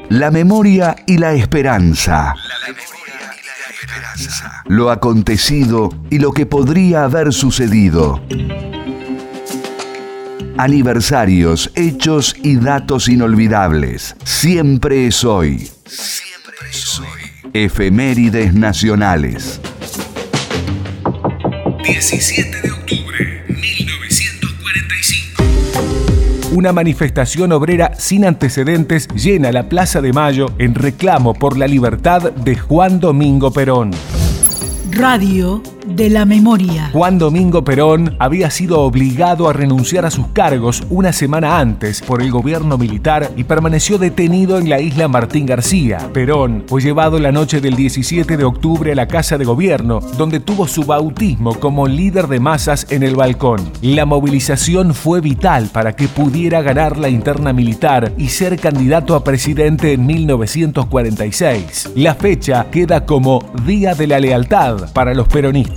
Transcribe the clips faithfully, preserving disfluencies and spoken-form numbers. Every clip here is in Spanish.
La memoria y la esperanza. Lo acontecido y lo que podría haber sucedido. Aniversarios, hechos y datos inolvidables. Siempre es hoy. Siempre es hoy. Efemérides nacionales. diecisiete de octubre de mil novecientos cuarenta y cinco. Una manifestación obrera sin antecedentes llena la Plaza de Mayo en reclamo por la libertad de Juan Domingo Perón. Radio de la Memoria. Juan Domingo Perón había sido obligado a renunciar a sus cargos una semana antes por el gobierno militar y permaneció detenido en la isla Martín García. Perón fue llevado la noche del diecisiete de octubre a la Casa de Gobierno, donde tuvo su bautismo como líder de masas en el balcón. La movilización fue vital para que pudiera ganar la interna militar y ser candidato a presidente en mil novecientos cuarenta y seis. La fecha queda como Día de la Lealtad para los peronistas.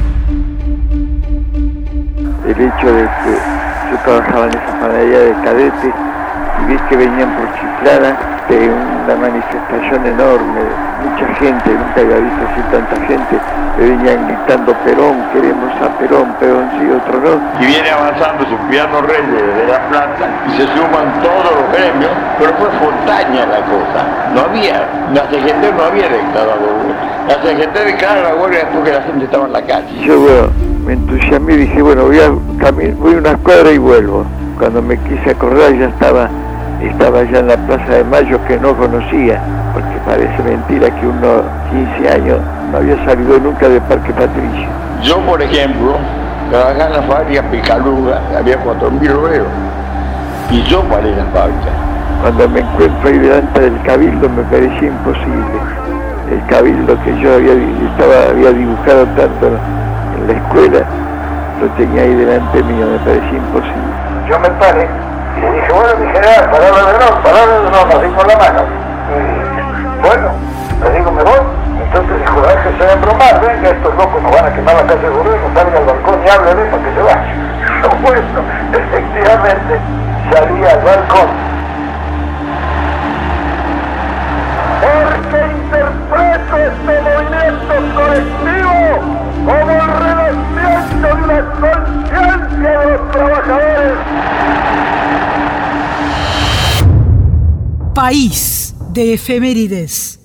El hecho de que yo trabajaba en esa panadería de cadetes y vi que venían por Chiclana de una manifestación enorme, mucha gente, nunca había visto así tanta gente, que venían gritando Perón, queremos a Perón, Perón sí, otro no. Y viene avanzando Cipriano Reyes de La Plata y se suman todos los gremios, pero fue espontánea la cosa. No había, la C G T no había declarado huelga. La C G T declara la huelga después que la gente estaba en la calle. Yo bueno, me entusiasmé y dije, bueno, voy a caminar, voy a una cuadra y vuelvo. Cuando me quise acordar ya estaba, estaba ya en la Plaza de Mayo, que no conocía, porque parece mentira que uno, quince años, no había salido nunca de Parque Patricio. Yo, por ejemplo, trabajaba en la fábrica Picaluga, había cuatro mil obreros, y yo paré en la fábrica. Cuando me encuentro ahí delante del Cabildo me parecía imposible. El Cabildo que yo había, estaba, había dibujado tanto en la escuela, lo tenía ahí delante mío, me parecía imposible. Yo me paré y le dije, bueno, mi general, palabra de honor, palabra de honor, nos dimos la mano. Y, bueno, le digo, me voy. Entonces dijo, déjese de bromar, venga, estos locos nos van a quemar la casa de gobierno, salga al balcón y háblele para que se vaya. Bueno, efectivamente, salí al balcón. Porque interpreto este movimiento colectivo como el renacimiento de una conciencia de los trabajadores. País de efemérides.